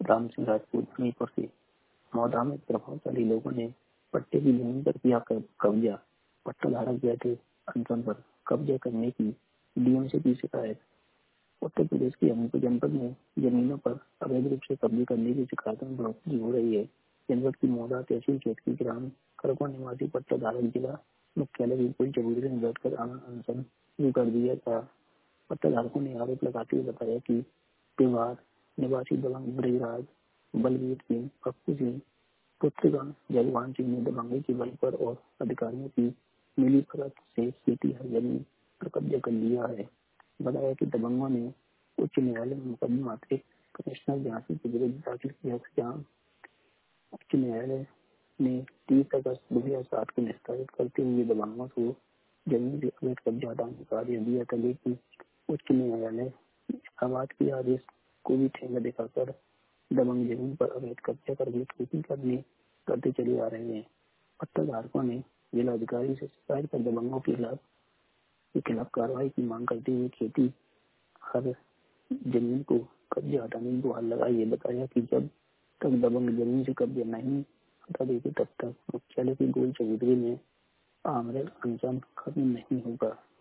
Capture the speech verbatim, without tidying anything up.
राम सिंह राजपूत मणिपुर के मौदा में प्रभावशाली लोगों ने पट्टे की जमीन पर किया कब्जा। पट्टा धारक बैठे अनशन पर कब्जा करने की डीएमसी की शिकायत। उत्तर प्रदेश के अनूपपुर जनपद में जमीनों पर अवैध रूप से कब्जे करने की शिकायतों में बढ़ोतरी हो रही है। जनपद की मौदा तहसील क्षेत्र की ग्राम करको निवासी पट्टा धारक जिला मुख्यालय बिल्कुल चबूतरे में बैठकर अनशन शुरू कर दिया था। पट्टा धारकों ने आरोप लगाते हुए बताया कि त्योहार निवासी दबंग ब्रजराज बलवीर सिंह पप्पू सिंह पुत्रगण जगवान सिंह ने दबंगई के बल पर और अधिकारियों की मिली भगत से खेती हर जमीन पर कब्जा कर लिया है। बताया कि दबंगों ने उच्च न्यायालय में मुकदमा एक कमिश्नर झांसी के विरुद्ध दाखिल किया, जहां उच्च न्यायालय ने तीस अगस्त दो हजार सात को निस्तारित करते हुए दबंगों को जमीन से अवैध कब्जा हटाने का आदेश दिया था, लेकिन उच्च न्यायालय आवाज के आदेश को भी ठेंगा दिखाकर दबंग जमीन पर अवैध कब्जा करके खेती करने करते चले आ रहे हैं। पट्टा धारकों ने जिलाधिकारी से शिकायत कर दबंगों के खिलाफ के खिलाफ कार्रवाई की मांग करते हुए खेती हर जमीन को कब्जा हटाने की गुहार लगाई है। बताया कि जब तक दबंग जमीन से कब्जा नहीं हटा देते तब तक मुख्यालय के गोल चबूतरे में आमरण अनशन खत्म नहीं होगा।